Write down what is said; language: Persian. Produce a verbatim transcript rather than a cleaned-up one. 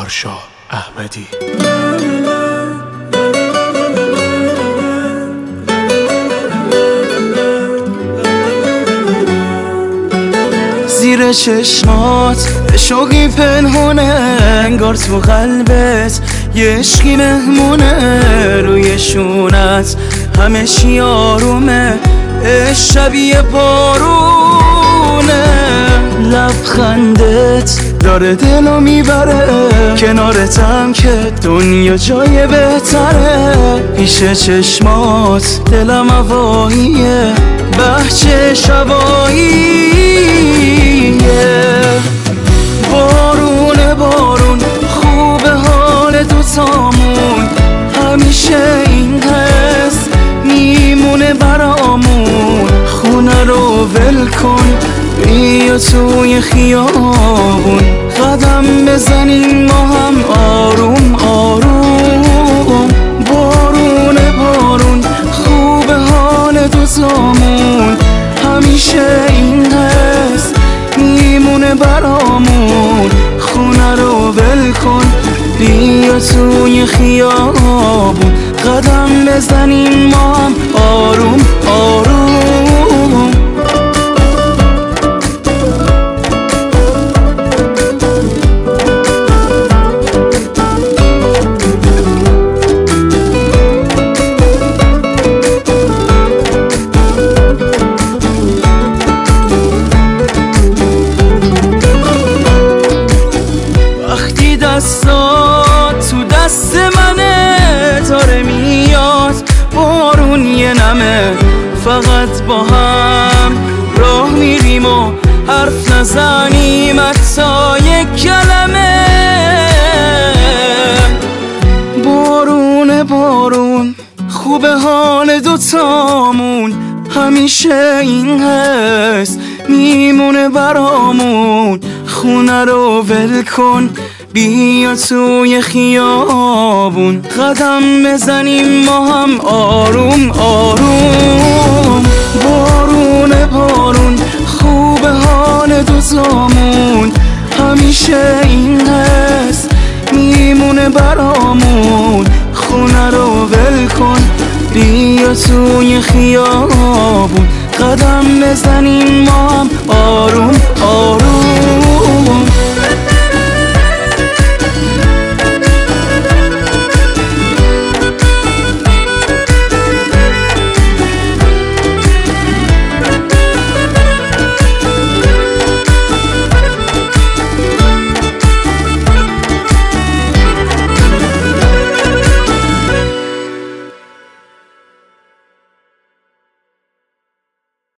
آرشا احمدی. زیر چشمات شوقی پنهونه، انگار تو قلبت یه عشقی مهمونه. روی شونت همه چی آرومه، شبیه بارونه. لبخندت داره دلو میبره، کنارتم که دنیا جای بهتره. پیش چشمات دلم هواییه، بهجه شباییه. بارونه بارون خوب حال دوتامون، همیشه این حس میمونه برامون. خونه رو ول کن بیا توی خیابون، قدم بزنیم ما هم آروم آروم. بارونه بارون خوب حال دوتامون، همیشه این حس میمونه برامون. خونه رو ول کن بیا توی خیابون، قدم بزنیم ما هم آروم آروم. دستات تو دست منه، داره میاد بارون یه نمه. فقط با هم راه میریم و حرف نزنیم حتی یک کلمه. بارون بارون خوب حال دوتامون، همیشه این حس میمونه برامون. خونه رو ول کن بیا توی خیابون، قدم بزنیم ما هم آروم آروم. بارون بارون خوب حال دوتامون، همیشه این حس میمونه برامون. خونه رو ول کن بیا توی خیابون، قدم بزنیم ما هم آروم آروم.